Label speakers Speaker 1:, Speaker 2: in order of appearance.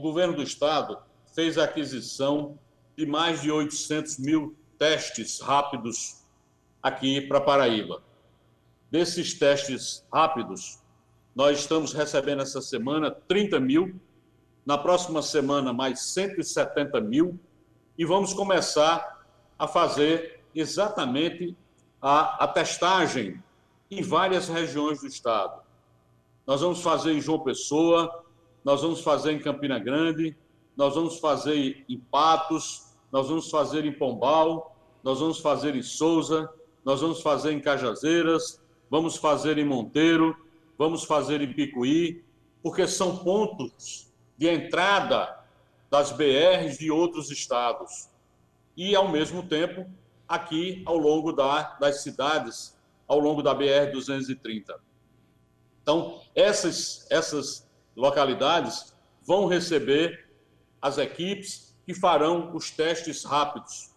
Speaker 1: governo do estado fez a aquisição de mais de 800 mil testes rápidos aqui para Paraíba. Desses testes rápidos, nós estamos recebendo essa semana 30 mil, na próxima semana mais 170 mil, e vamos começar a fazer exatamente a testagem em várias regiões do estado. Nós vamos fazer em João Pessoa, nós vamos fazer em Campina Grande, nós vamos fazer em Patos, nós vamos fazer em Pombal, nós vamos fazer em Souza, nós vamos fazer em Cajazeiras, vamos fazer em Monteiro, vamos fazer em Picuí, porque são pontos de entrada das BRs de outros estados. E, ao mesmo tempo, aqui ao longo das cidades, ao longo da BR-230. Então, essas localidades vão receber as equipes que farão os testes rápidos.